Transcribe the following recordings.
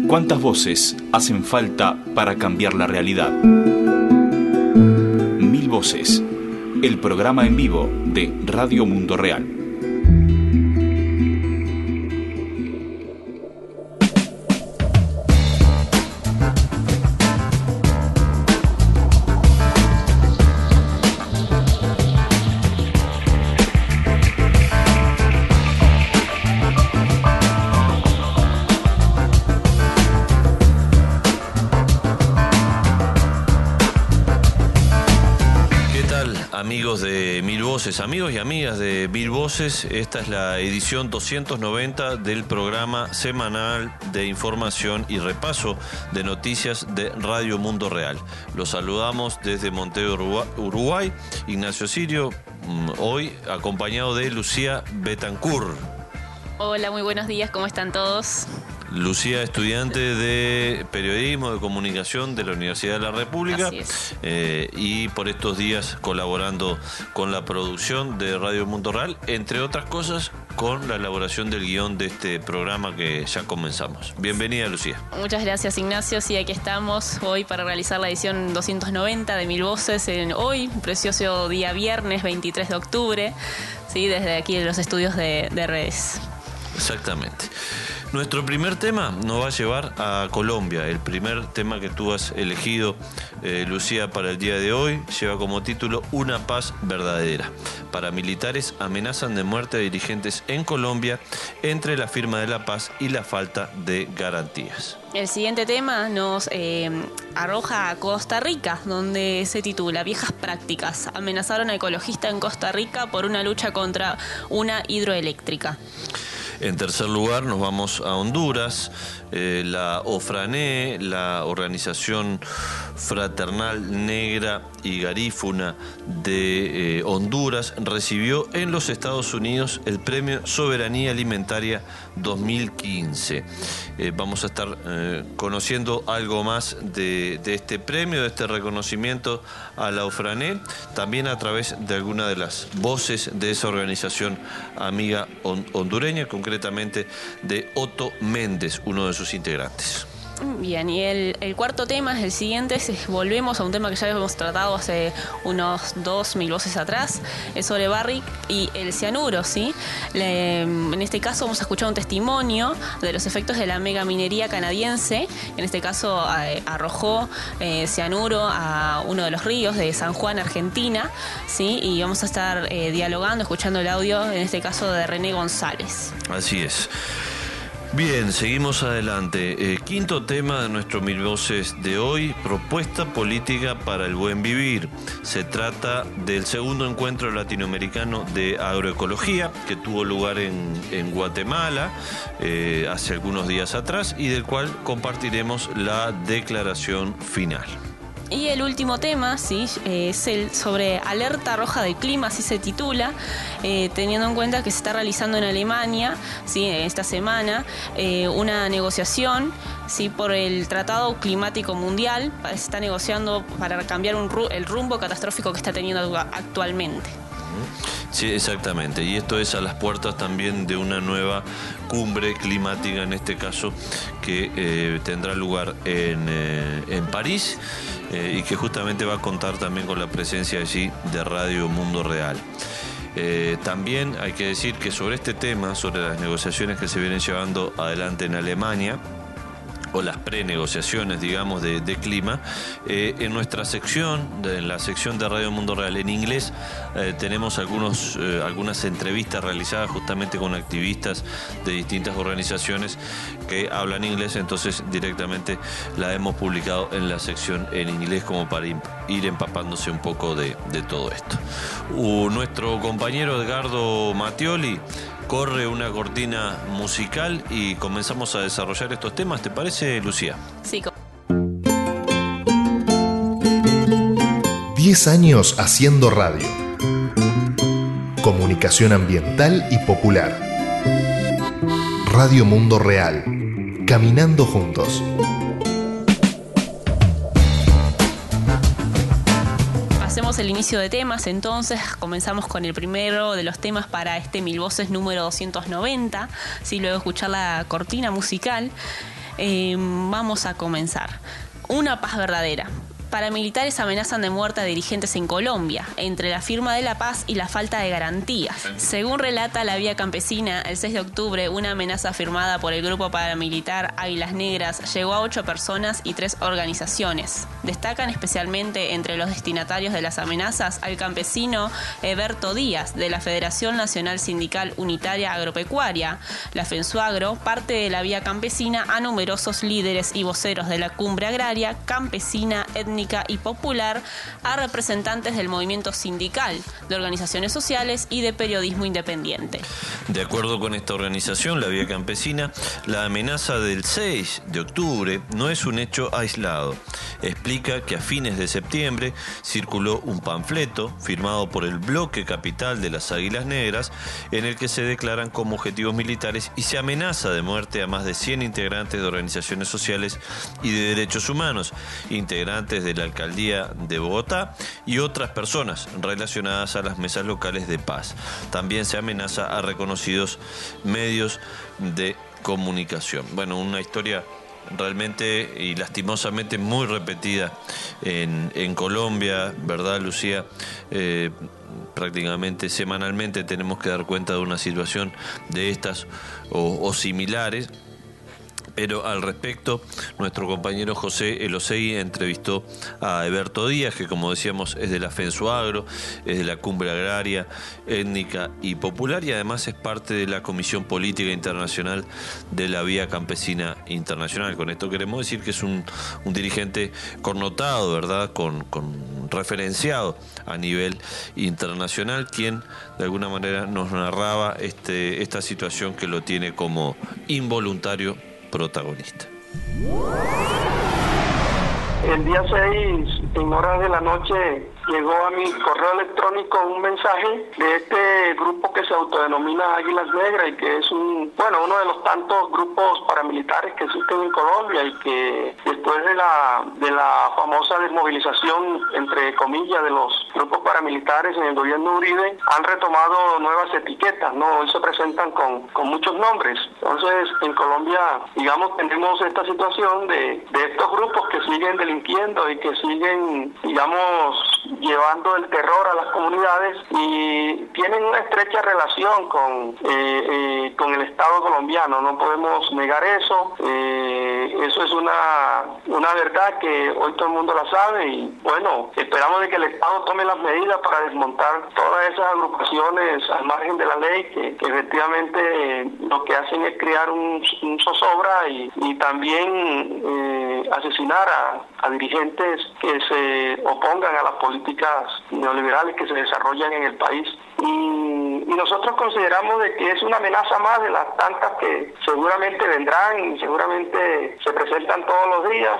¿Cuántas voces hacen falta para cambiar la realidad? 1000 voces, el programa en vivo de Radio Mundo Real. Amigos y amigas de 1000 Voces, esta es la edición 290 del programa semanal de información y repaso de noticias de Radio Mundo Real. Los saludamos desde Montevideo, Uruguay, Ignacio Sirio, hoy acompañado de Lucía Betancourt. Hola, muy buenos días, ¿cómo están todos? Lucía, estudiante de periodismo, de comunicación de la Universidad de la República. Así es. Y por estos días colaborando con la producción de Radio Mundo Real, entre otras cosas con la elaboración del guión de este programa que ya comenzamos. Bienvenida, Lucía. Muchas gracias, Ignacio. Sí, aquí estamos hoy para realizar la edición 290 de 1000 Voces en hoy, un precioso día viernes 23 de octubre, ¿sí? Desde aquí en los estudios de redes. Exactamente. Nuestro primer tema nos va a llevar a Colombia. El primer tema que tú has elegido, Lucía, para el día de hoy lleva como título Una paz verdadera. Paramilitares amenazan de muerte a dirigentes en Colombia entre la firma de la paz y la falta de garantías. El siguiente tema nos arroja a Costa Rica, donde se titula Viejas prácticas. Amenazaron a ecologista en Costa Rica por una lucha contra una hidroeléctrica. En tercer lugar nos vamos a Honduras. La OFRANE, la Organización Fraternal Negra y Garífuna de Honduras, recibió en los Estados Unidos el Premio Soberanía Alimentaria 2015. Vamos a estar conociendo algo más de este premio, de este reconocimiento a la OFRANE, también a través de alguna de las voces de esa organización amiga hondureña, concretamente de Otto Méndez, uno de sus integrantes. Bien, y el cuarto tema es el siguiente, volvemos a un tema que ya hemos tratado hace unos 2000 voces atrás, es sobre Barrick y el cianuro, ¿sí? En este caso vamos a escuchar un testimonio de los efectos de la megaminería canadiense, en este caso arrojó cianuro a uno de los ríos de San Juan, Argentina, ¿sí? Y vamos a estar dialogando, escuchando el audio, en este caso de René González. Así es. Bien, seguimos adelante. Quinto tema de nuestro 1000 Voces de hoy, propuesta política para el buen vivir. Se trata del segundo encuentro latinoamericano de agroecología que tuvo lugar en Guatemala hace algunos días atrás y del cual compartiremos la declaración final. Y el último tema, sí, es el sobre alerta roja del clima, así se titula, teniendo en cuenta que se está realizando en Alemania, sí, esta semana, una negociación, sí, por el Tratado Climático Mundial. Se está negociando para cambiar el rumbo catastrófico que está teniendo actualmente. Sí, exactamente. Y esto es a las puertas también de una nueva cumbre climática, en este caso, que tendrá lugar en París y que justamente va a contar también con la presencia allí de Radio Mundo Real. También hay que decir que sobre este tema, sobre las negociaciones que se vienen llevando adelante en Alemania, o las prenegociaciones, digamos, de clima, en nuestra sección, en la sección de Radio Mundo Real en inglés, tenemos algunas entrevistas realizadas justamente con activistas de distintas organizaciones que hablan inglés, entonces directamente la hemos publicado en la sección en inglés como para ir empapándose un poco de todo esto. Nuestro compañero Edgardo Mattioli corre una cortina musical y comenzamos a desarrollar estos temas. ¿Te parece, Lucía? Sí. 10 años haciendo radio. Comunicación ambiental y popular. Radio Mundo Real. Caminando juntos. Hacemos el inicio de temas, entonces comenzamos con el primero de los temas para este 1000 Voces número 290, ¿sí? Luego escuchar la cortina musical. Vamos a comenzar. Una paz verdadera. Paramilitares amenazan de muerte a dirigentes en Colombia, entre la firma de la paz y la falta de garantías. Según relata La Vía Campesina, el 6 de octubre, una amenaza firmada por el grupo paramilitar Águilas Negras llegó a 8 personas y 3 organizaciones. Destacan especialmente entre los destinatarios de las amenazas al campesino Eberto Díaz, de la Federación Nacional Sindical Unitaria Agropecuaria, la FENSUAGRO, parte de La Vía Campesina, a numerosos líderes y voceros de la cumbre agraria, campesina, étnica y popular, a representantes del movimiento sindical, de organizaciones sociales y de periodismo independiente. De acuerdo con esta organización, La Vía Campesina, la amenaza del 6 de octubre no es un hecho aislado. Explica que a fines de septiembre circuló un panfleto firmado por el bloque capital de las Águilas Negras en el que se declaran como objetivos militares y se amenaza de muerte a más de 100 integrantes de organizaciones sociales y de derechos humanos, integrantes de la Alcaldía de Bogotá y otras personas relacionadas a las mesas locales de paz. También se amenaza a reconocidos medios de comunicación. Bueno, una historia realmente y lastimosamente muy repetida en Colombia, ¿verdad, Lucía? Prácticamente semanalmente tenemos que dar cuenta de una situación de estas o similares. Pero al respecto, nuestro compañero José Elosegui entrevistó a Eberto Díaz, que como decíamos es de la FENSUAGRO, es de la Cumbre Agraria, Étnica y Popular, y además es parte de la Comisión Política Internacional de la Vía Campesina Internacional. Con esto queremos decir que es un dirigente connotado, ¿verdad?, con referenciado a nivel internacional, quien de alguna manera nos narraba esta situación que lo tiene como involuntario protagonista. El día 6, en horas de la noche, llegó a mi correo electrónico un mensaje de este grupo que se autodenomina Águilas Negras y que es uno de los tantos grupos paramilitares que existen en Colombia y que después de la famosa desmovilización, entre comillas, de los grupos paramilitares en el gobierno Uribe, han retomado nuevas etiquetas, ¿no? Hoy se presentan con muchos nombres. Entonces, en Colombia, digamos, tenemos esta situación de estos grupos que siguen delinquiendo y que siguen, digamos, llevando el terror a las comunidades y tienen una estrecha relación con el Estado colombiano. No podemos negar eso. Eso es una verdad que hoy todo el mundo la sabe y bueno, esperamos de que el Estado tome las medidas para desmontar todas esas agrupaciones al margen de la ley que efectivamente lo que hacen es crear un zozobra y también asesinar a dirigentes que se opongan a las políticas neoliberales que se desarrollan en el país. Y nosotros consideramos de que es una amenaza más de las tantas que seguramente vendrán y seguramente se presentan todos los días.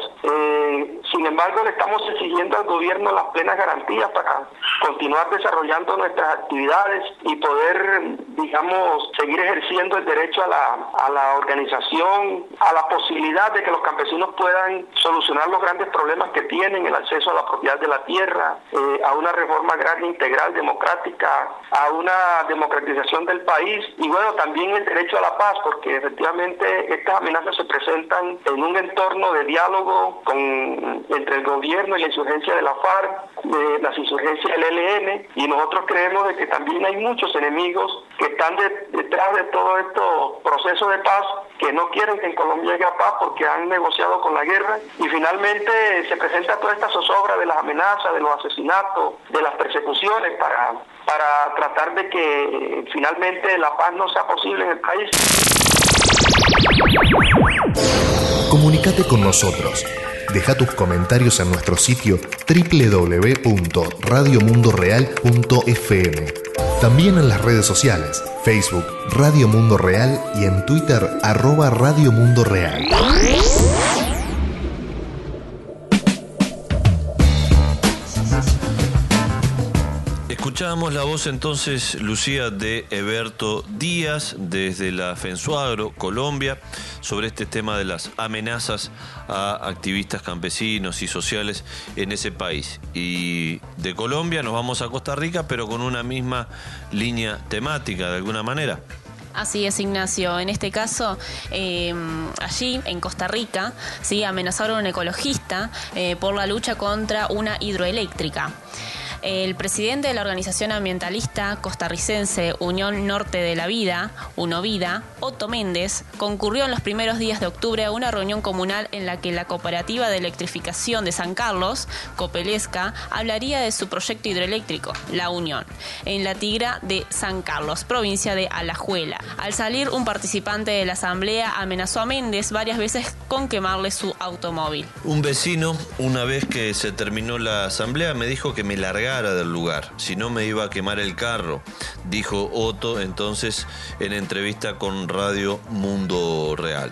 Sin embargo, le estamos exigiendo al gobierno las plenas garantías para continuar desarrollando nuestras actividades y poder, digamos, seguir ejerciendo el derecho a la organización, a la posibilidad de que los campesinos puedan solucionar los grandes problemas que tienen, el acceso a la propiedad de la tierra, a una reforma agraria integral, democrática, a una democratización del país y bueno, también el derecho a la paz, porque efectivamente estas amenazas se presentan en un entorno de diálogo entre el gobierno y la insurgencia de la FARC, de las insurgencias del ELN, y nosotros creemos de que también hay muchos enemigos que están detrás de todo estos procesos de paz, que no quieren que en Colombia llegue a paz porque han negociado con la guerra, y finalmente se presenta toda esta zozobra de las amenazas, de los asesinatos, de las persecuciones para tratar de que finalmente la paz no sea posible en el país. Comunícate con nosotros. Deja tus comentarios en nuestro sitio www.radiomundoreal.fm. También en las redes sociales, Facebook, Radio Mundo Real y en Twitter, @Radio Mundo Real. Escuchábamos la voz entonces, Lucía, de Eberto Díaz desde la FENSUAGRO, Colombia, sobre este tema de las amenazas a activistas campesinos y sociales en ese país. Y de Colombia nos vamos a Costa Rica, pero con una misma línea temática, de alguna manera. Así es, Ignacio. En este caso, allí en Costa Rica, sí, amenazaron a un ecologista por la lucha contra una hidroeléctrica. El presidente de la organización ambientalista costarricense Unión Norte de la Vida, UNOVIDA, Otto Méndez, concurrió en los primeros días de octubre a una reunión comunal en la que la Cooperativa de Electrificación de San Carlos, Copelesca, hablaría de su proyecto hidroeléctrico, La Unión, en la Tigra de San Carlos, provincia de Alajuela. Al salir, un participante de la asamblea amenazó a Méndez varias veces con quemarle su automóvil. Un vecino, una vez que se terminó la asamblea, me dijo que me largara del lugar, si no me iba a quemar el carro, dijo Otto entonces en entrevista con Radio Mundo Real,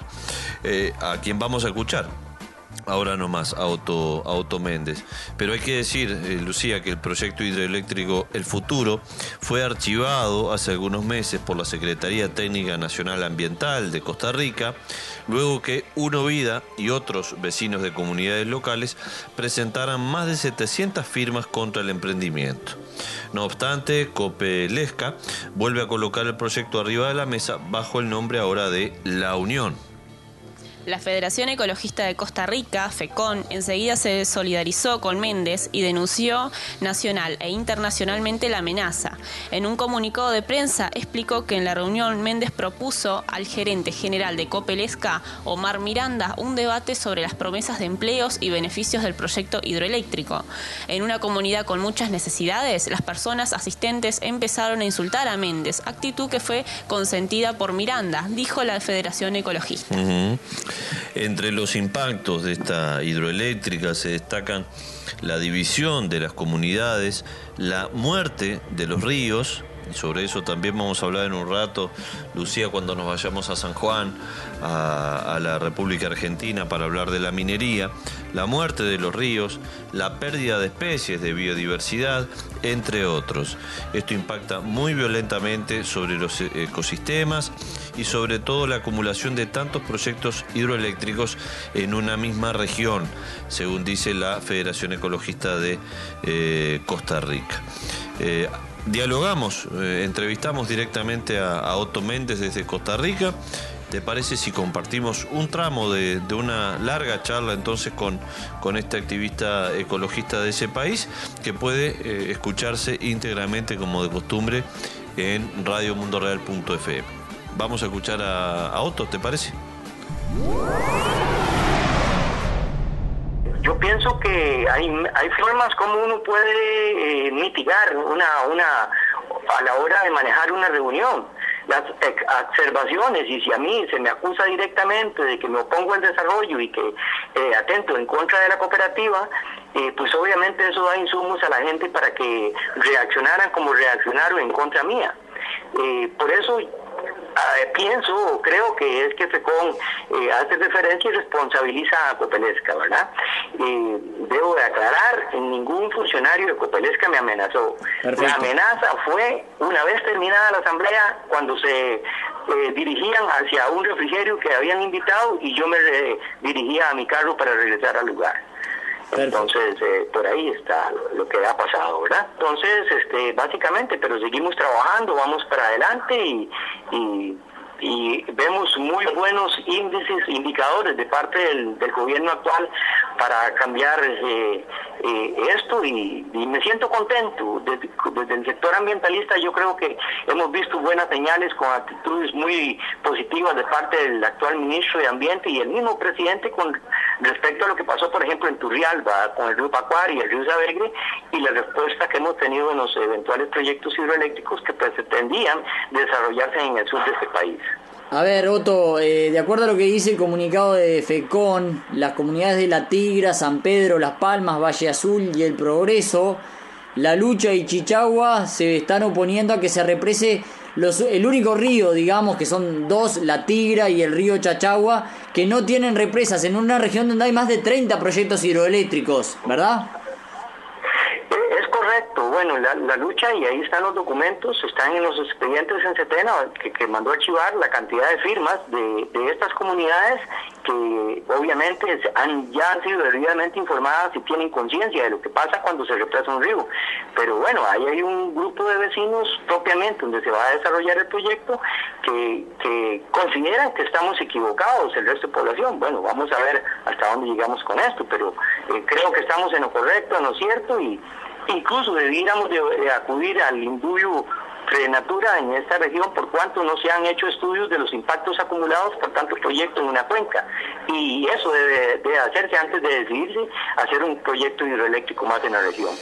a quien vamos a escuchar ahora nomás, a Otto Méndez. Pero hay que decir, Lucía, que el proyecto hidroeléctrico El Futuro fue archivado hace algunos meses por la Secretaría Técnica Nacional Ambiental de Costa Rica, luego que UNOVIDA y otros vecinos de comunidades locales presentaran más de 700 firmas contra el emprendimiento. No obstante, Copelesca vuelve a colocar el proyecto arriba de la mesa bajo el nombre ahora de La Unión. La Federación Ecologista de Costa Rica, FECON, enseguida se solidarizó con Méndez y denunció nacional e internacionalmente la amenaza. En un comunicado de prensa explicó que en la reunión Méndez propuso al gerente general de Copelesca, Omar Miranda, un debate sobre las promesas de empleos y beneficios del proyecto hidroeléctrico. En una comunidad con muchas necesidades, las personas asistentes empezaron a insultar a Méndez, actitud que fue consentida por Miranda, dijo la Federación Ecologista. Entre los impactos de esta hidroeléctrica se destacan la división de las comunidades, la muerte de los ríos, y sobre eso también vamos a hablar en un rato, Lucía, cuando nos vayamos a San Juan, a la República Argentina, para hablar de la minería, la muerte de los ríos, la pérdida de especies de biodiversidad, entre otros. Esto impacta muy violentamente sobre los ecosistemas y sobre todo la acumulación de tantos proyectos hidroeléctricos en una misma región, según dice la Federación Ecologista de Costa Rica. Dialogamos, entrevistamos directamente a Otto Méndez desde Costa Rica. ¿Te parece si compartimos un tramo de una larga charla entonces con este activista ecologista de ese país, que puede escucharse íntegramente como de costumbre en radiomundoreal.fm? Vamos a escuchar a Otto, ¿te parece? Yo pienso que hay formas como uno puede mitigar a la hora de manejar una reunión. Las observaciones, y si a mí se me acusa directamente de que me opongo al desarrollo y que atento en contra de la cooperativa, pues obviamente eso da insumos a la gente para que reaccionaran como reaccionaron en contra mía. Por eso creo que es que FECON hace referencia y responsabiliza a Copelesca, ¿verdad? Debo de aclarar, ningún funcionario de Copelesca me amenazó. Perfecto. La amenaza fue una vez terminada la asamblea, cuando se dirigían hacia un refrigerio que habían invitado y yo me dirigía a mi carro para regresar al lugar. Entonces, por ahí está lo que ha pasado, ¿verdad? Entonces, básicamente, pero seguimos trabajando, vamos para adelante y vemos muy buenos indicadores de parte del gobierno actual para cambiar esto y me siento contento. Desde el sector ambientalista yo creo que hemos visto buenas señales con actitudes muy positivas de parte del actual ministro de Ambiente y el mismo presidente con respecto a lo que pasó, por ejemplo, en Turrialba con el río Pacuari y el río Sabegre, y la respuesta que hemos tenido en los eventuales proyectos hidroeléctricos que pretendían desarrollarse en el sur de este país. A ver, Otto, de acuerdo a lo que dice el comunicado de FECON, las comunidades de La Tigra, San Pedro, Las Palmas, Valle Azul y El Progreso, La Lucha y Chichagua se están oponiendo a que se represe el único río, digamos, que son dos, La Tigra y el río Chachagua, que no tienen represas en una región donde hay más de 30 proyectos hidroeléctricos, ¿verdad? Es correcto. bueno, la lucha, y ahí están los documentos, están en los expedientes en Setena, que mandó archivar la cantidad de firmas de estas comunidades que obviamente ya han sido debidamente informadas y tienen conciencia de lo que pasa cuando se represa un río. Pero bueno, ahí hay un grupo de vecinos propiamente donde se va a desarrollar el proyecto que consideran que estamos equivocados el resto de población. Bueno, vamos a ver hasta dónde llegamos con esto, pero creo que estamos en lo correcto, en lo cierto, y incluso debiéramos de acudir al indubio Prenatura en esta región por cuanto no se han hecho estudios de los impactos acumulados por tanto proyecto en una cuenca, y eso debe hacerse antes de decidirse hacer un proyecto hidroeléctrico más en la región.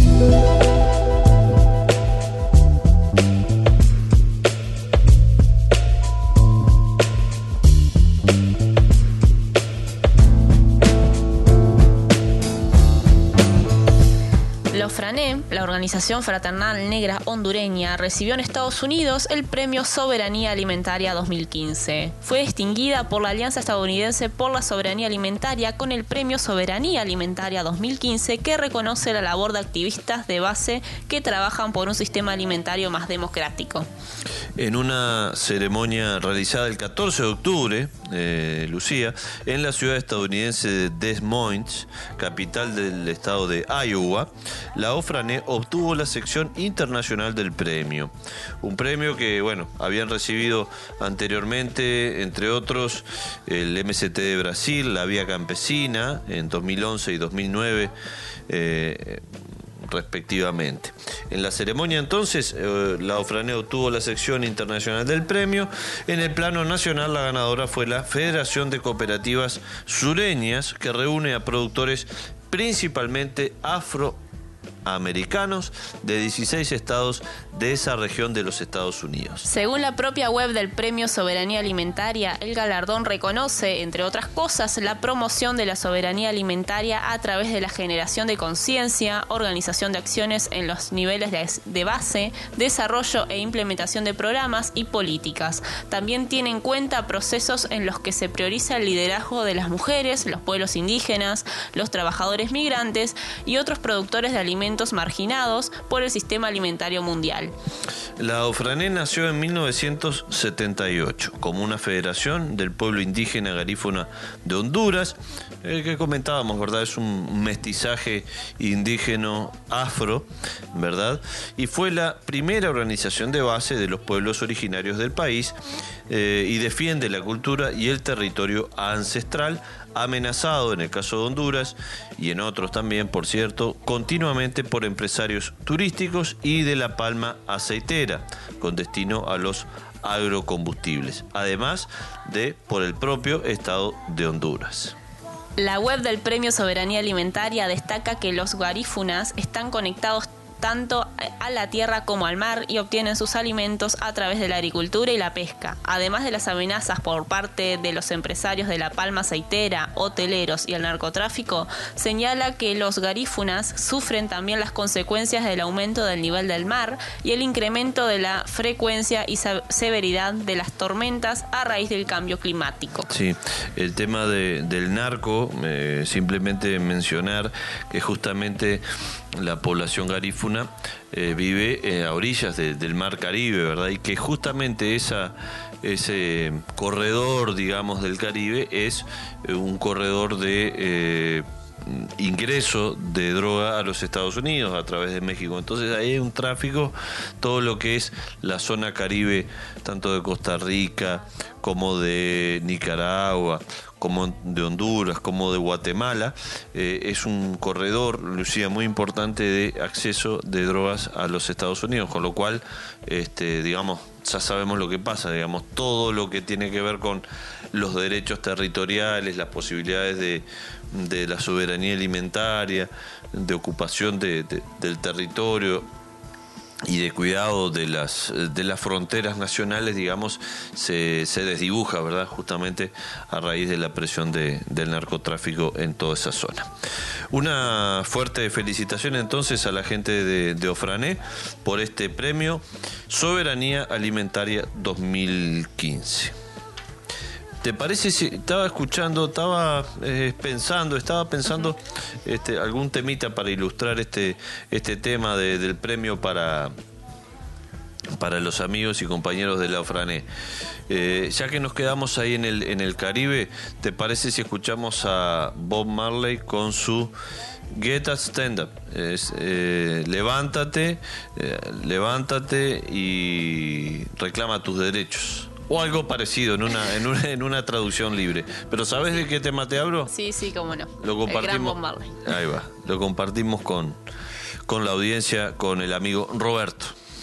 La OFRANE, la Organización Fraternal Negra Hondureña, recibió en Estados Unidos el Premio Soberanía Alimentaria 2015. Fue distinguida por la Alianza Estadounidense por la Soberanía Alimentaria con el Premio Soberanía Alimentaria 2015, que reconoce la labor de activistas de base que trabajan por un sistema alimentario más democrático. En una ceremonia realizada el 14 de octubre, Lucía, en la ciudad estadounidense de Des Moines, capital del estado de Iowa, la OFRANE obtuvo la sección internacional del premio. Un premio que, bueno, habían recibido anteriormente, entre otros, el MST de Brasil, la Vía Campesina, en 2011 y 2009, respectivamente. En la ceremonia entonces la OFRANE obtuvo la sección internacional del premio. En el plano nacional la ganadora fue la Federación de Cooperativas Sureñas, que reúne a productores principalmente afroamericanos de 16 estados de esa región de los Estados Unidos. Según la propia web del Premio Soberanía Alimentaria, el galardón reconoce, entre otras cosas, la promoción de la soberanía alimentaria a través de la generación de conciencia, organización de acciones en los niveles de base, desarrollo e implementación de programas y políticas. También tiene en cuenta procesos en los que se prioriza el liderazgo de las mujeres, los pueblos indígenas, los trabajadores migrantes y otros productores de alimentos marginados por el sistema alimentario mundial. La OFRANE nació en 1978 como una federación del pueblo indígena garífuna de Honduras, que comentábamos, ¿verdad? Es un mestizaje indígena afro, ¿verdad? Y fue la primera organización de base de los pueblos originarios del país, y defiende la cultura y el territorio ancestral, amenazado en el caso de Honduras y en otros también, por cierto, continuamente por empresarios turísticos y de la palma aceitera, con destino a los agrocombustibles, además de por el propio Estado de Honduras. La web del Premio Soberanía Alimentaria destaca que los garífunas están conectados tanto a la tierra como al mar y obtienen sus alimentos a través de la agricultura y la pesca. Además de las amenazas por parte de los empresarios de la palma aceitera, hoteleros y el narcotráfico, señala que los garífunas sufren también las consecuencias del aumento del nivel del mar y el incremento de la frecuencia y severidad de las tormentas a raíz del cambio climático. Sí, el tema del narco, simplemente mencionar que justamente la población garífuna vive a orillas del mar Caribe, ¿verdad? Y que justamente ese corredor, digamos, del Caribe es un corredor de ingreso de droga a los Estados Unidos a través de México. Entonces ahí hay un tráfico, todo lo que es la zona Caribe, tanto de Costa Rica como de Nicaragua, como de Honduras, como de Guatemala, es un corredor, Lucía, muy importante de acceso de drogas a los Estados Unidos, con lo cual, digamos, ya sabemos lo que pasa, digamos, todo lo que tiene que ver con los derechos territoriales, las posibilidades de la soberanía alimentaria, de ocupación del territorio y de cuidado de las fronteras nacionales, digamos, se desdibuja, ¿verdad? Justamente a raíz de la presión del narcotráfico en toda esa zona. Una fuerte felicitación entonces a la gente de OFRANE por este premio Soberanía Alimentaria 2015. ¿Te parece si estaba pensando algún temita para ilustrar este tema del premio para los amigos y compañeros de la Ofrané? Ya que nos quedamos ahí en el Caribe, ¿te parece si escuchamos a Bob Marley con su Get Up, Stand Up? Levántate y reclama tus derechos. O algo parecido en una traducción libre. ¿Pero sabes de qué tema te hablo? Sí, cómo no. Lo compartimos. El gran Bob Marley. Ahí va. Lo compartimos con la audiencia, con el amigo Roberto.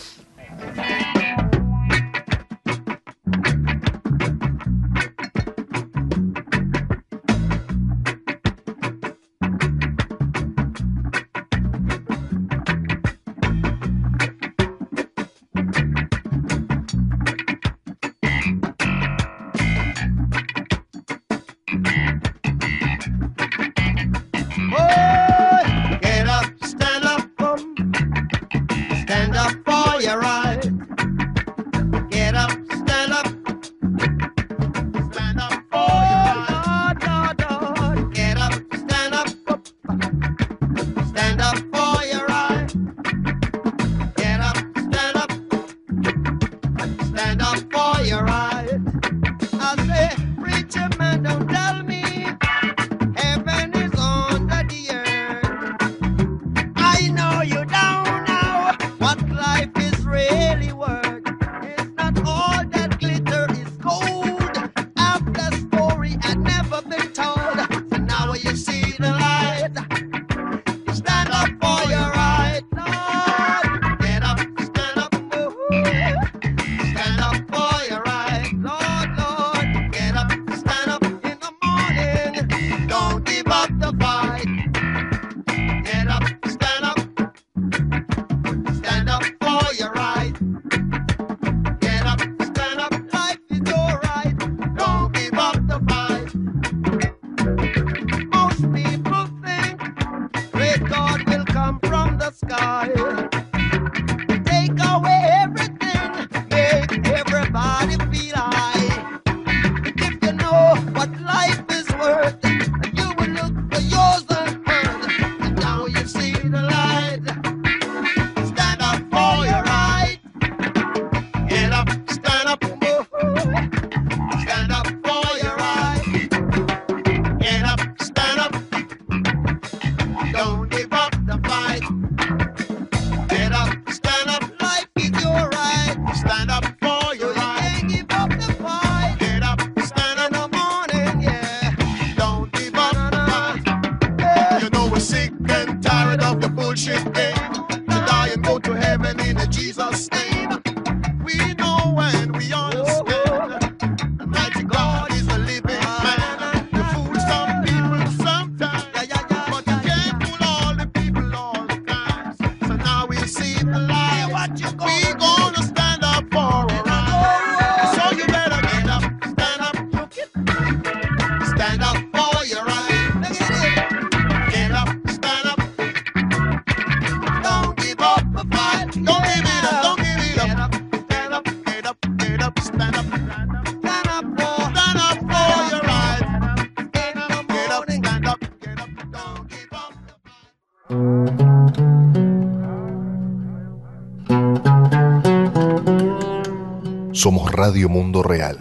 Somos Radio Mundo Real.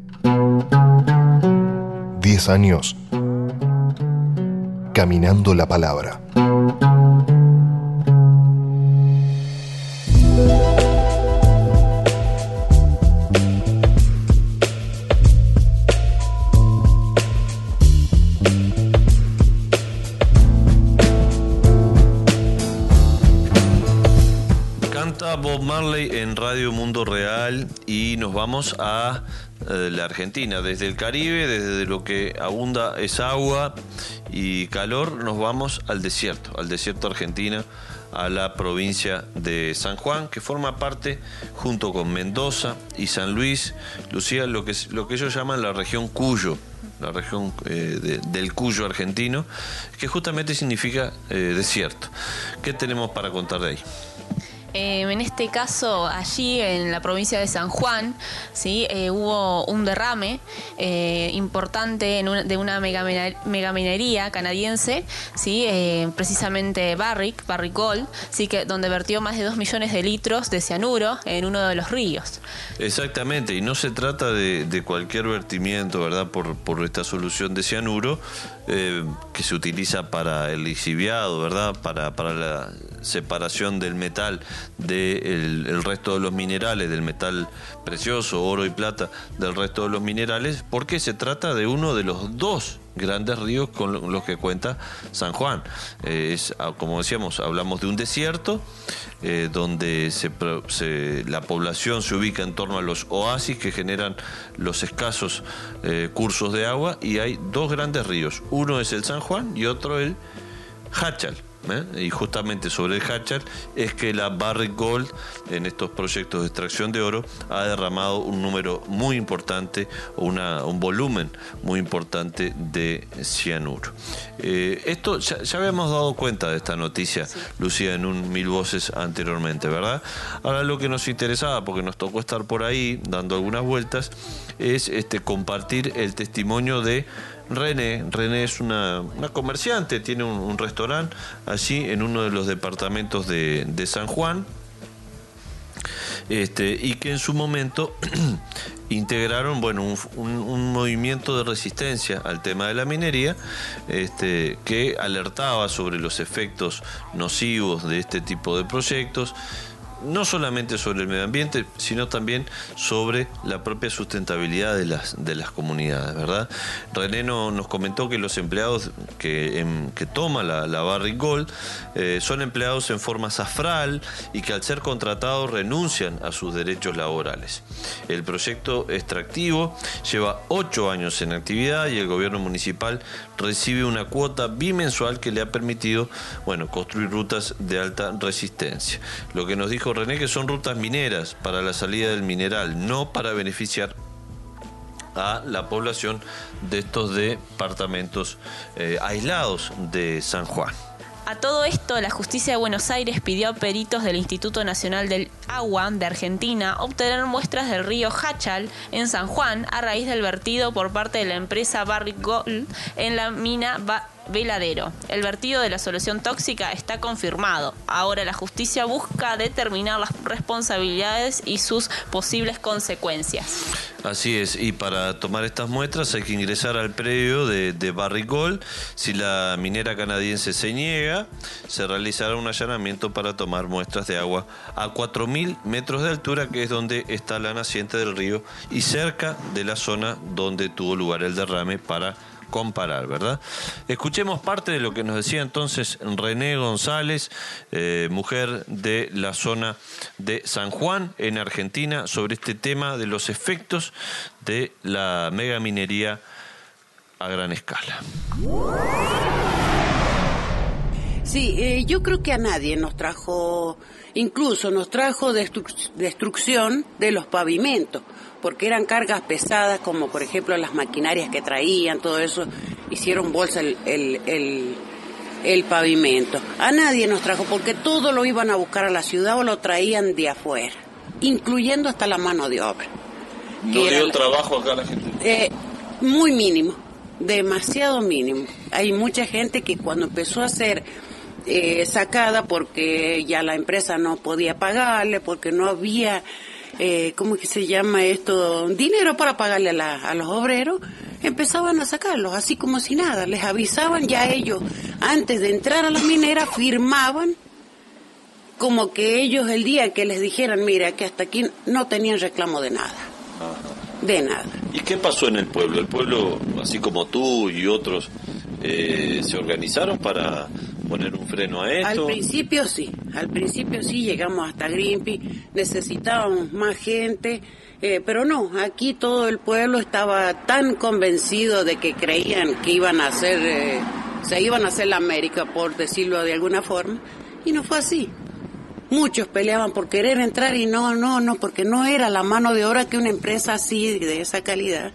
10 años caminando la palabra. Bob Marley en Radio Mundo Real y nos vamos a la Argentina, desde el Caribe, desde lo que abunda es agua y calor, nos vamos al desierto argentino, a la provincia de San Juan, que forma parte, junto con Mendoza y San Luis, Lucía, lo que ellos llaman la región Cuyo, la región del Cuyo argentino, que justamente significa desierto. ¿Qué tenemos para contar de ahí? En este caso, allí en la provincia de San Juan, ¿sí? Hubo un derrame importante de una megaminería canadiense, ¿sí? Precisamente Barrick Gold, ¿sí? Donde vertió más de 2 millones de litros de cianuro en uno de los ríos. Exactamente, y no se trata de cualquier vertimiento, ¿verdad? Por esta solución de cianuro que se utiliza para el lixiviado, ¿verdad? Para la separación del metal del resto de los minerales, del metal precioso, oro y plata, del resto de los minerales, porque se trata de uno de los 2 grandes ríos con los que cuenta San Juan. Como decíamos, hablamos de un desierto donde la población se ubica en torno a los oasis que generan los escasos cursos de agua, y hay 2 grandes ríos. Uno es el San Juan y otro el Hachal. Y justamente sobre el Hachal es que la Barrick Gold, en estos proyectos de extracción de oro, ha derramado un número muy importante, un volumen muy importante de cianuro. Esto ya habíamos dado cuenta de esta noticia, sí, Lucía, en un Mil Voces anteriormente, ¿verdad? Ahora lo que nos interesaba, porque nos tocó estar por ahí dando algunas vueltas, es compartir el testimonio de René. René es una comerciante, tiene un restaurante allí en uno de los departamentos de San Juan, y que en su momento integraron un movimiento de resistencia al tema de la minería, que alertaba sobre los efectos nocivos de este tipo de proyectos, no solamente sobre el medio ambiente, sino también sobre la propia sustentabilidad de las comunidades, ¿verdad? René nos comentó que los empleados que toma la Barrick Gold son empleados en forma safral y que al ser contratados renuncian a sus derechos laborales. El proyecto extractivo lleva 8 años en actividad y el gobierno municipal recibe una cuota bimensual que le ha permitido, construir rutas de alta resistencia. Lo que nos dijo René, que son rutas mineras para la salida del mineral, no para beneficiar a la población de estos departamentos aislados de San Juan. A todo esto, la Justicia de Buenos Aires pidió a peritos del Instituto Nacional del Agua de Argentina obtener muestras del río Hachal en San Juan a raíz del vertido por parte de la empresa Barrick Gold en la mina Veladero. El vertido de la solución tóxica está confirmado. Ahora la justicia busca determinar las responsabilidades y sus posibles consecuencias. Así es, y para tomar estas muestras hay que ingresar al predio de Barrick Gold. Si la minera canadiense se niega, se realizará un allanamiento para tomar muestras de agua a 4.000 metros de altura, que es donde está la naciente del río y cerca de la zona donde tuvo lugar el derrame, para comparar, ¿verdad? Escuchemos parte de lo que nos decía entonces René González, mujer de la zona de San Juan en Argentina, sobre este tema de los efectos de la megaminería a gran escala. Sí, yo creo que a nadie nos trajo, incluso nos trajo destrucción de los pavimentos, porque eran cargas pesadas, como por ejemplo las maquinarias que traían, todo eso, hicieron bolsa el pavimento. A nadie nos trajo, porque todo lo iban a buscar a la ciudad o lo traían de afuera, incluyendo hasta la mano de obra. ¿No dio trabajo acá a la gente? Muy mínimo, demasiado mínimo. Hay mucha gente que cuando empezó a ser sacada, porque ya la empresa no podía pagarle, porque no había... ¿cómo que se llama esto? Dinero para pagarle a los obreros, empezaban a sacarlos, así como si nada. Les avisaban ya ellos, antes de entrar a las mineras, firmaban, como que ellos el día que les dijeran, mira, que hasta aquí no tenían reclamo de nada. Ajá. De nada. ¿Y qué pasó en el pueblo? El pueblo, así como tú y otros, ¿se organizaron para poner un freno a esto? Al principio sí, llegamos hasta Greenpeace, necesitábamos más gente, pero no, aquí todo el pueblo estaba tan convencido de que creían que iban a hacer, se iban a hacer la América, por decirlo de alguna forma, y no fue así. Muchos peleaban por querer entrar y no, porque no era la mano de obra que una empresa así, de esa calidad,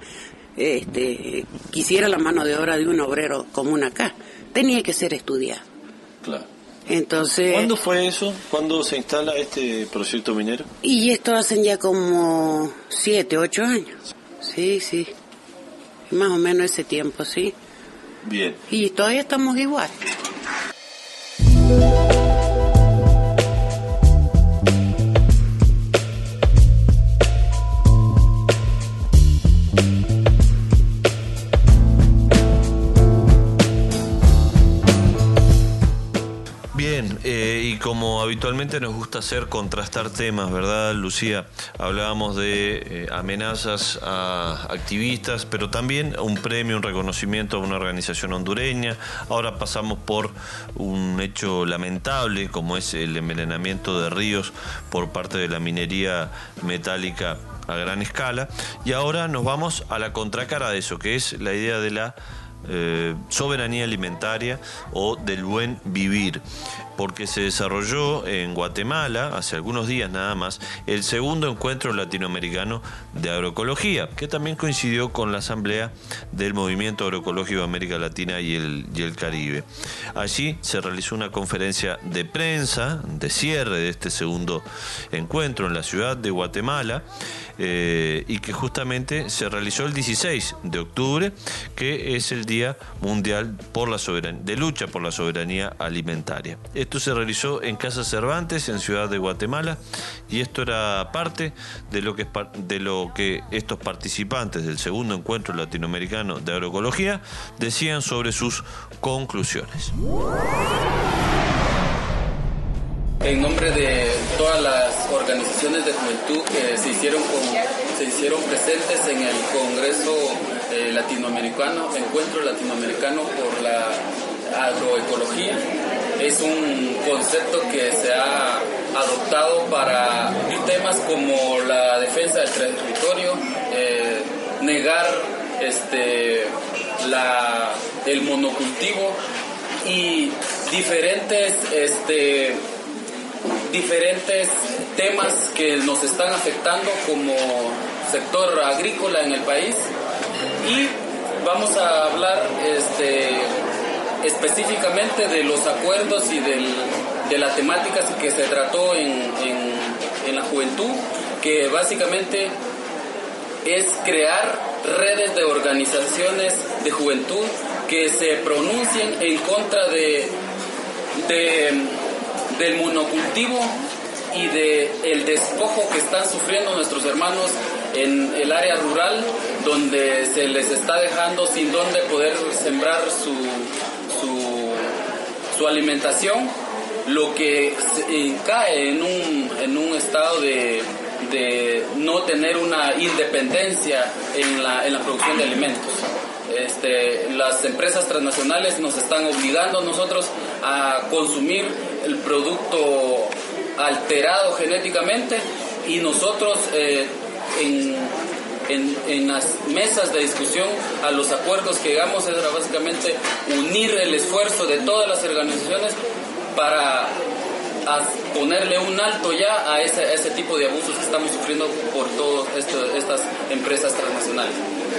quisiera la mano de obra de un obrero común acá. Tenía que ser estudiado. Claro. Entonces, ¿cuándo fue eso? ¿Cuándo se instala este proyecto minero? Y esto hacen ya como 7, 8 años. Sí. Más o menos ese tiempo, sí. Bien. Y todavía estamos igual. Bien, y como habitualmente nos gusta hacer, contrastar temas, ¿verdad, Lucía? Hablábamos de amenazas a activistas, pero también un premio, un reconocimiento a una organización hondureña. Ahora pasamos por un hecho lamentable, como es el envenenamiento de ríos por parte de la minería metálica a gran escala. Y ahora nos vamos a la contracara de eso, que es la idea de la soberanía alimentaria o del buen vivir, porque se desarrolló en Guatemala hace algunos días nada más el segundo encuentro latinoamericano de agroecología, que también coincidió con la asamblea del Movimiento Agroecológico de América Latina y el Caribe. Allí se realizó una conferencia de prensa de cierre de este segundo encuentro en la ciudad de Guatemala, y que justamente se realizó el 16 de octubre, que es el Día Mundial de Lucha por la Soberanía Alimentaria. Esto se realizó en Casa Cervantes, en Ciudad de Guatemala, y esto era parte de lo que estos participantes del segundo encuentro latinoamericano de agroecología decían sobre sus conclusiones. En nombre de todas las organizaciones de juventud que se hicieron presentes en el Congreso Latinoamericano, Encuentro Latinoamericano por la Agroecología, es un concepto que se ha adoptado para temas como la defensa del territorio, negar el monocultivo y diferentes temas que nos están afectando como sector agrícola en el país. Y vamos a hablar específicamente de los acuerdos y de la temática que se trató en la juventud, que básicamente es crear redes de organizaciones de juventud que se pronuncien en contra del monocultivo y del despojo que están sufriendo nuestros hermanos en el área rural, donde se les está dejando sin dónde poder sembrar su alimentación, lo que cae en un estado de no tener una independencia en la producción de alimentos. Las empresas transnacionales nos están obligando a nosotros a consumir el producto alterado genéticamente, y nosotros en las mesas de discusión a los acuerdos que llegamos era básicamente unir el esfuerzo de todas las organizaciones para ponerle un alto ya a ese tipo de abusos que estamos sufriendo por todas estas empresas transnacionales.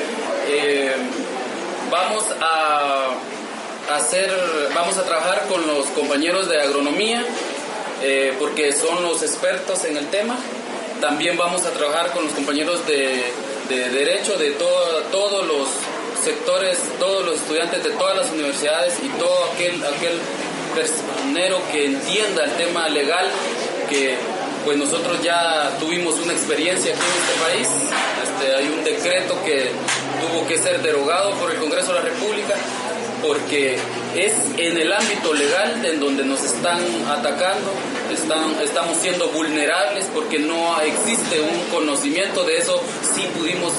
Vamos a trabajar con los compañeros de agronomía, porque son los expertos en el tema. También vamos a trabajar con los compañeros de derecho de todos los sectores, todos los estudiantes de todas las universidades y todo aquel personero que entienda el tema legal, que pues nosotros ya tuvimos una experiencia aquí en este país. Hay un decreto que tuvo que ser derogado por el Congreso de la República, porque es en el ámbito legal en donde nos están atacando, estamos siendo vulnerables porque no existe un conocimiento de eso. Sí pudimos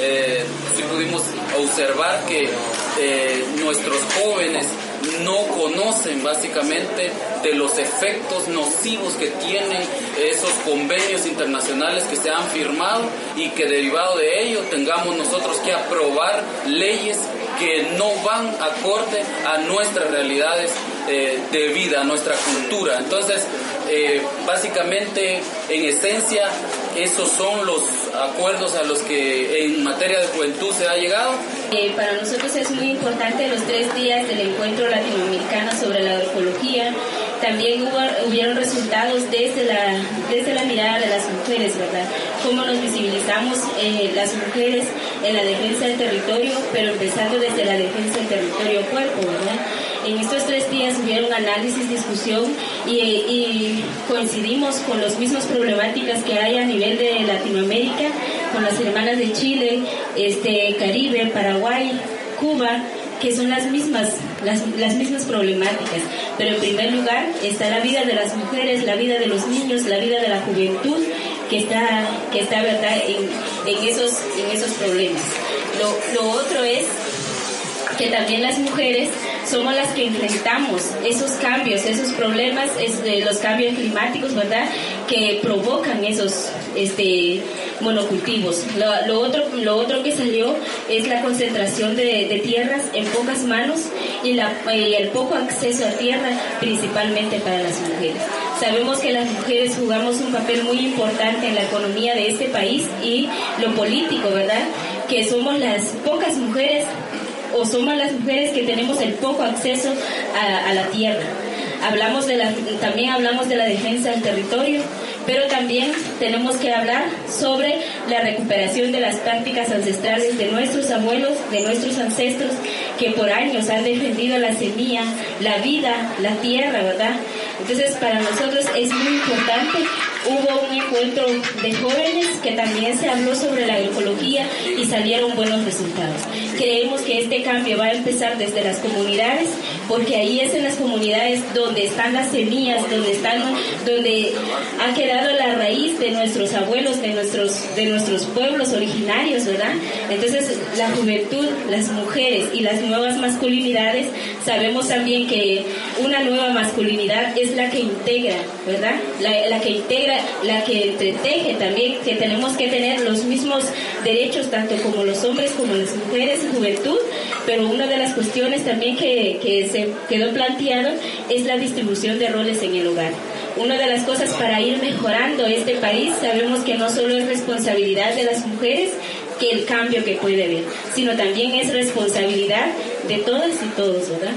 observar que nuestros jóvenes no conocen básicamente de los efectos nocivos que tienen esos convenios internacionales que se han firmado, y que derivado de ello tengamos nosotros que aprobar leyes que no van acorde a nuestras realidades de vida, a nuestra cultura. Entonces, básicamente, en esencia, esos son los acuerdos a los que en materia de juventud se ha llegado. Para nosotros es muy importante los 3 días del encuentro latinoamericano sobre la agroecología, también hubieron resultados desde la mirada de las mujeres, ¿verdad? Cómo nos visibilizamos las mujeres en la defensa del territorio, pero empezando desde la defensa del territorio-cuerpo, ¿verdad? En estos 3 días hubieron análisis, discusión y coincidimos con las mismas problemáticas que hay a nivel de Latinoamérica, con las hermanas de Chile, Caribe, Paraguay, Cuba, que son las mismas problemáticas. Pero en primer lugar está la vida de las mujeres, la vida de los niños, la vida de la juventud, que está ¿verdad? en esos problemas. Lo otro es que también las mujeres somos las que enfrentamos esos cambios, esos problemas, los cambios climáticos, ¿verdad?, que provocan esos monocultivos. Lo otro que salió es la concentración de tierras en pocas manos y el poco acceso a tierra, principalmente para las mujeres. Sabemos que las mujeres jugamos un papel muy importante en la economía de este país y lo político, ¿verdad?, que somos las pocas mujeres o somos las mujeres que tenemos el poco acceso a la tierra. También hablamos de la defensa del territorio, pero también tenemos que hablar sobre la recuperación de las prácticas ancestrales de nuestros abuelos, de nuestros ancestros, que por años han defendido la semilla, la vida, la tierra, ¿verdad? Entonces, para nosotros es muy importante. Hubo un encuentro de jóvenes que también se habló sobre la ecología y salieron buenos resultados. Creemos que este cambio va a empezar desde las comunidades, porque ahí es en las comunidades donde están las semillas, donde ha quedado la raíz de nuestros abuelos, de nuestros pueblos originarios, ¿verdad? Entonces, la juventud, las mujeres y las nuevas masculinidades, sabemos también que una nueva masculinidad es la que integra, ¿verdad? La que integra, la que entreteje también, que tenemos que tener los mismos derechos tanto como los hombres como las mujeres y juventud, pero una de las cuestiones también que se quedó planteado es la distribución de roles en el hogar. Una de las cosas para ir mejorando este país, sabemos que no solo es responsabilidad de las mujeres que el cambio que puede haber, sino también es responsabilidad de todas y todos, ¿verdad?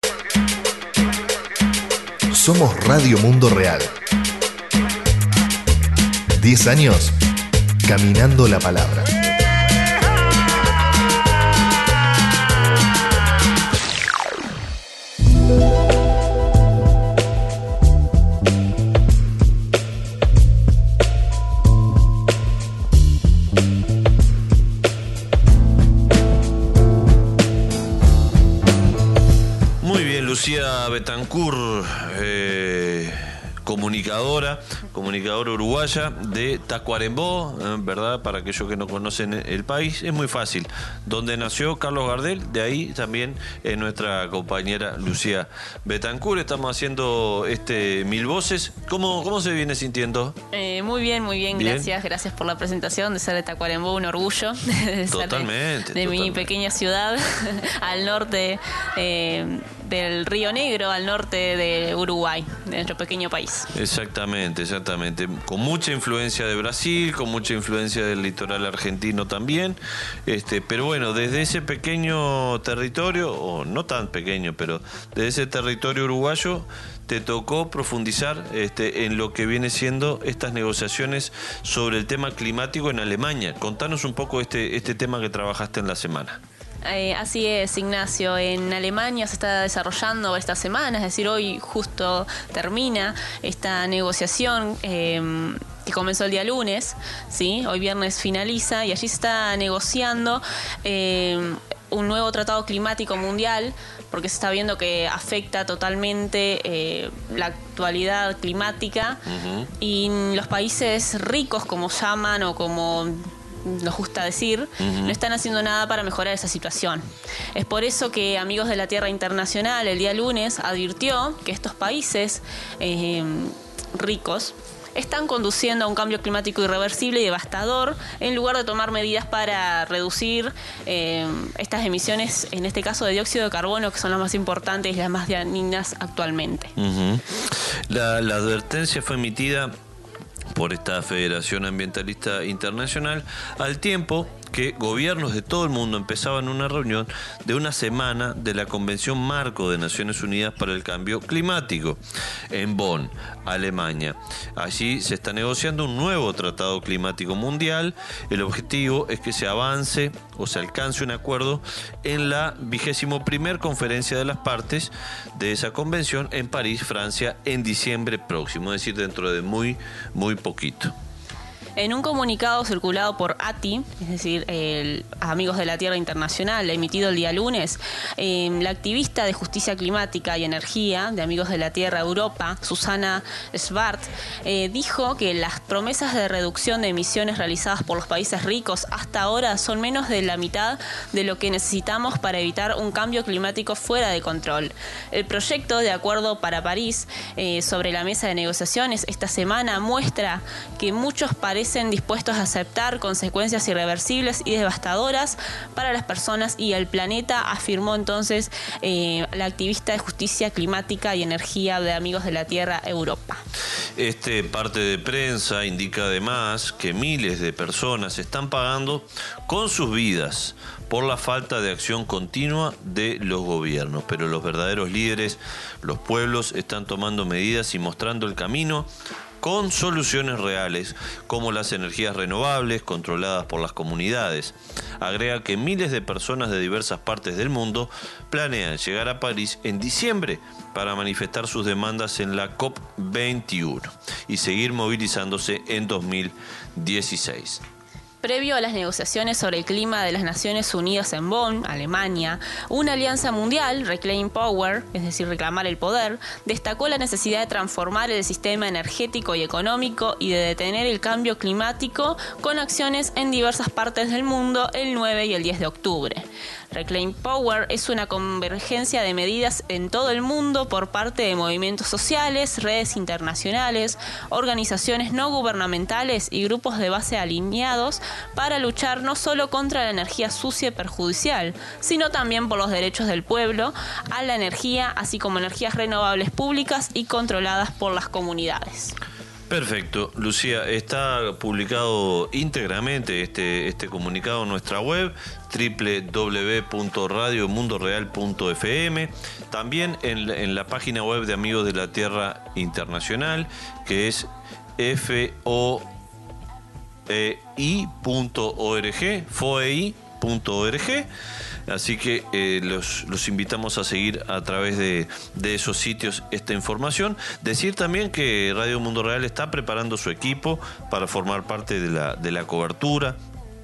Somos Radio Mundo Real. 10 años caminando la palabra. Muy bien, Lucía Betancourt, comunicadora uruguaya de Tacuarembó, ¿verdad? Para aquellos que no conocen el país, es muy fácil. Donde nació Carlos Gardel, de ahí también nuestra compañera Lucía Betancourt. Estamos haciendo Mil Voces. ¿Cómo se viene sintiendo? Muy bien, gracias por la presentación, de ser de Tacuarembó, un orgullo de Totalmente. ser mi pequeña ciudad al norte del Río Negro, al norte de Uruguay, de nuestro pequeño país. Exactamente. Con mucha influencia de Brasil, con mucha influencia del litoral argentino también. Pero bueno, desde ese pequeño territorio, o no tan pequeño, pero desde ese territorio uruguayo, te tocó profundizar en lo que viene siendo estas negociaciones sobre el tema climático en Alemania. Contanos un poco este tema que trabajaste en la semana. Así es, Ignacio. En Alemania se está desarrollando esta semana, es decir, hoy justo termina esta negociación que comenzó el día lunes, ¿sí? Hoy viernes finaliza y allí se está negociando un nuevo tratado climático mundial, porque se está viendo que afecta totalmente la actualidad climática. Uh-huh. Y los países ricos, como llaman o como nos gusta decir, uh-huh, no están haciendo nada para mejorar esa situación. Es por eso que Amigos de la Tierra Internacional el día lunes advirtió que estos países ricos están conduciendo a un cambio climático irreversible y devastador, en lugar de tomar medidas para reducir estas emisiones, en este caso de dióxido de carbono, que son las más importantes y las más dañinas actualmente. Uh-huh. La advertencia fue emitida por esta Federación Ambientalista Internacional al tiempo que gobiernos de todo el mundo empezaban una reunión de una semana de la Convención Marco de Naciones Unidas para el Cambio Climático en Bonn, Alemania. Allí se está negociando un nuevo tratado climático mundial. El objetivo es que se avance o se alcance un acuerdo en la 21ª conferencia de las partes de esa convención en París, Francia, en diciembre próximo, es decir, dentro de muy poquito. En un comunicado circulado por ATI, es decir, Amigos de la Tierra Internacional, emitido el día lunes, la activista de Justicia Climática y Energía de Amigos de la Tierra Europa, Susana Svart, dijo que las promesas de reducción de emisiones realizadas por los países ricos hasta ahora son menos de la mitad de lo que necesitamos para evitar un cambio climático fuera de control. El proyecto de acuerdo para París sobre la mesa de negociaciones esta semana muestra que muchos parecen dispuestos a aceptar consecuencias irreversibles y devastadoras para las personas y el planeta, afirmó entonces la activista de Justicia Climática y Energía de Amigos de la Tierra Europa. Este parte de prensa indica además que miles de personas están pagando con sus vidas por la falta de acción continua de los gobiernos, pero los verdaderos líderes, los pueblos, están tomando medidas y mostrando el camino con soluciones reales, como las energías renovables controladas por las comunidades. Agrega que miles de personas de diversas partes del mundo planean llegar a París en diciembre para manifestar sus demandas en la COP21 y seguir movilizándose en 2016. Previo a las negociaciones sobre el clima de las Naciones Unidas en Bonn, Alemania, una alianza mundial, Reclaim Power, es decir, reclamar el poder, destacó la necesidad de transformar el sistema energético y económico y de detener el cambio climático con acciones en diversas partes del mundo el 9 y el 10 de octubre. Reclaim Power es una convergencia de medidas en todo el mundo por parte de movimientos sociales, redes internacionales, organizaciones no gubernamentales y grupos de base alineados para luchar no solo contra la energía sucia y perjudicial, sino también por los derechos del pueblo a la energía, así como energías renovables públicas y controladas por las comunidades. Perfecto, Lucía, está publicado íntegramente este comunicado en nuestra web www.radiomundoreal.fm, también en la página web de Amigos de la Tierra Internacional, que es foei.org. Así que los invitamos a seguir a través de esos sitios esta información. Decir también que Radio Mundo Real está preparando su equipo para formar parte de la cobertura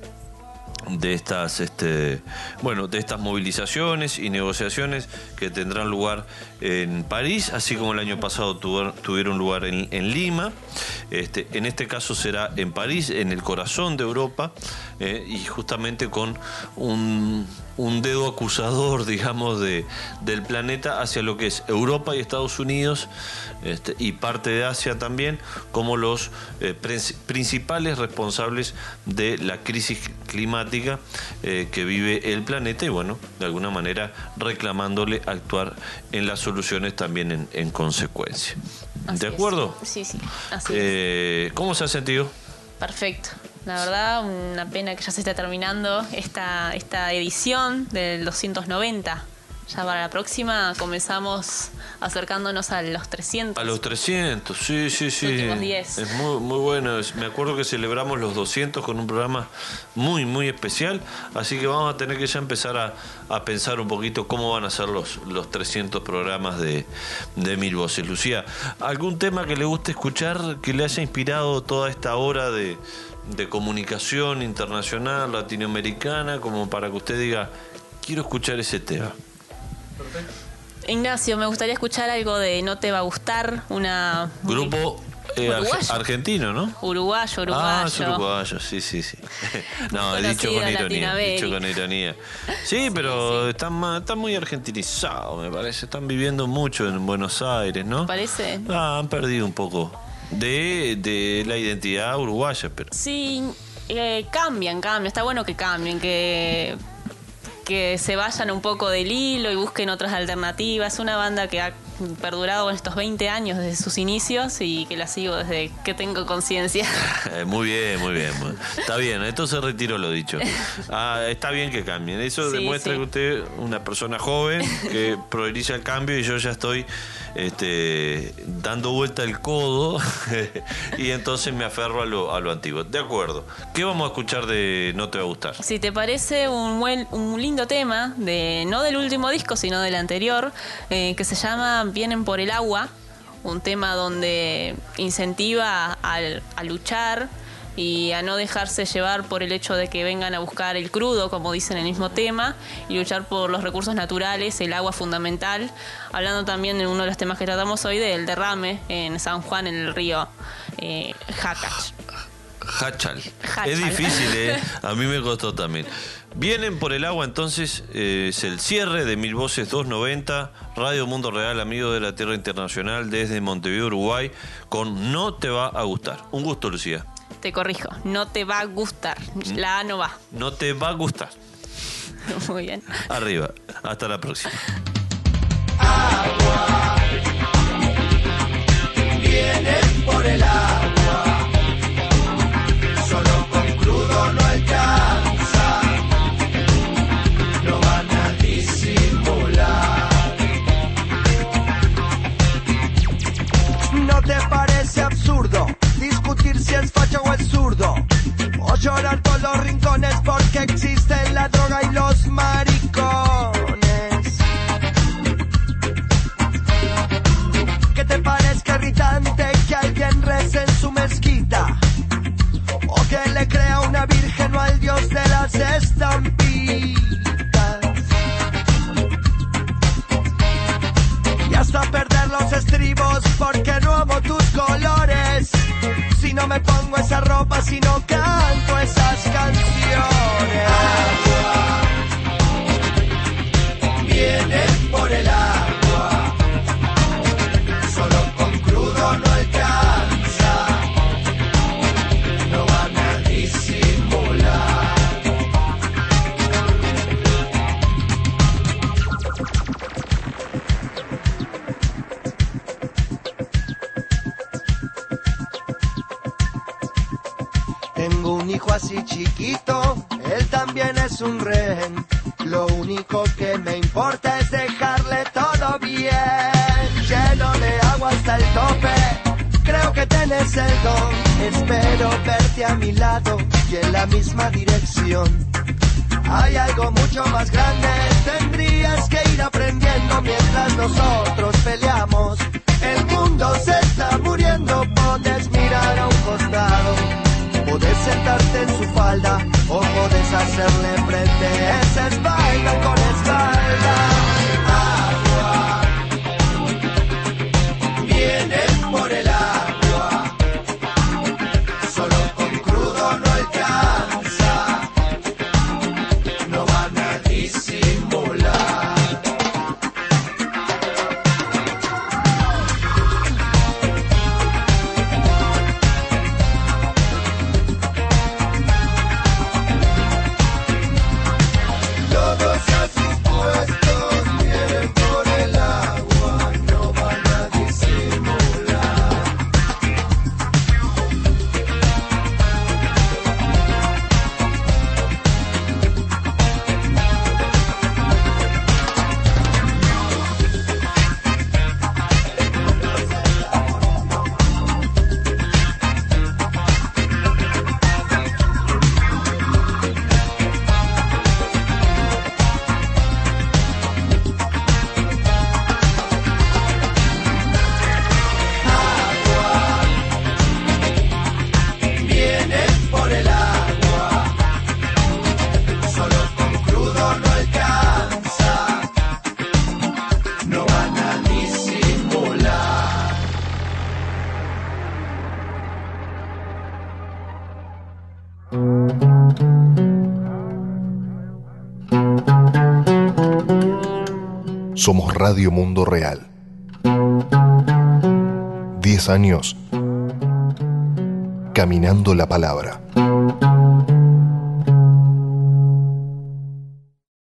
de estas de estas movilizaciones y negociaciones que tendrán lugar en París, así como el año pasado tuvieron lugar en Lima. En este caso será en París, en el corazón de Europa, y justamente con un dedo acusador, digamos, del planeta hacia lo que es Europa y Estados Unidos, y parte de Asia también, como los principales responsables de la crisis climática que vive el planeta, y bueno, de alguna manera reclamándole actuar en las soluciones también en consecuencia. Así ¿De acuerdo? Es. Sí, así es. ¿Cómo se ha sentido? Perfecto. La verdad, una pena que ya se esté terminando esta edición del 290. Ya para la próxima comenzamos acercándonos a los 300. A los 300, sí. Los últimos 10. Es muy bueno. Me acuerdo que celebramos los 200 con un programa muy especial. Así que vamos a tener que ya empezar a pensar un poquito cómo van a ser los 300 programas de Mil Voces. Lucía, ¿algún tema que le guste escuchar, que le haya inspirado toda esta hora de comunicación internacional, latinoamericana, como para que usted diga, quiero escuchar ese tema? Perfecto. Ignacio, me gustaría escuchar algo de No Te Va a Gustar, una... Grupo argentino, ¿no? Uruguayo. Ah, es uruguayo, sí. No, he dicho con ironía. Sí, pero están muy argentinizados, me parece. Están viviendo mucho en Buenos Aires, ¿no? ¿Parece? Han perdido un poco de la identidad uruguaya, pero... Sí, cambian. Está bueno que cambien, que se vayan un poco del hilo y busquen otras alternativas. Una banda que ha perdurado en estos 20 años desde sus inicios y que la sigo desde que tengo conciencia. Muy bien, muy bien. Está bien, entonces retiro lo dicho. Está bien que cambien. Eso demuestra que usted es una persona joven que prioriza el cambio y yo ya estoy dando vuelta el codo y entonces me aferro a lo antiguo. De acuerdo. ¿Qué vamos a escuchar de No Te Va a Gustar? Si te parece un lindo tema, no del último disco, sino del anterior, que se llama Vienen por el agua, un tema donde incentiva a luchar y a no dejarse llevar por el hecho de que vengan a buscar el crudo, como dice en el mismo tema, y luchar por los recursos naturales, el agua fundamental, hablando también en uno de los temas que tratamos hoy del derrame en San Juan, en el río Hachal. Es difícil, a mí me costó también. Vienen por el agua, entonces es el cierre de Mil Voces 290, Radio Mundo Real, amigo de la Tierra Internacional, desde Montevideo, Uruguay, con No Te Va a Gustar. Un gusto, Lucía. Te corrijo, no te va a gustar. La A no va. No te va a gustar. Muy bien. Arriba. Hasta la próxima. Agua. Vienen por el agua. Solo con crudo no alcanza. No van a disimular. ¿No te parece absurdo discutir si es facho o es zurdo? O llorar por los rincones porque existe la droga y los maricones. ¿Qué te parezca irritante que alguien rece en su mezquita? O que le crea una virgen o al dios de las estampitas. Y hasta perder los estribos porque no amo tus colores. Si no me pongo esa ropa, si no canto esas canciones. Agua. Vienen por el agua. Solo con crudo no alcanza. No van a disimular. Tengo un hijo así chiquito, él también es un rehén. Lo único que me importa es dejarle todo bien. Lleno de agua hasta el tope, creo que tenés el don. Espero verte a mi lado y en la misma dirección. Hay algo mucho más grande, tendrías que ir aprendiendo mientras nosotros peleamos. El mundo se está muriendo, podés mirar a un costado. Podés sentarte en su falda o podés hacerle frente. Esa espalda con espalda. Agua. Vienen por el agua. Solo con crudo no alcanza. No van a disimular. Somos Radio Mundo Real. 10 años caminando la palabra.